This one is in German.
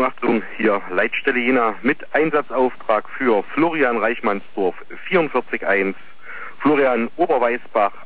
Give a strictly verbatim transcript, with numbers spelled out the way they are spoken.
Achtung, hier Leitstelle Jena mit Einsatzauftrag für Florian Reichmannsdorf vierundvierzig eins, Florian Oberweisbach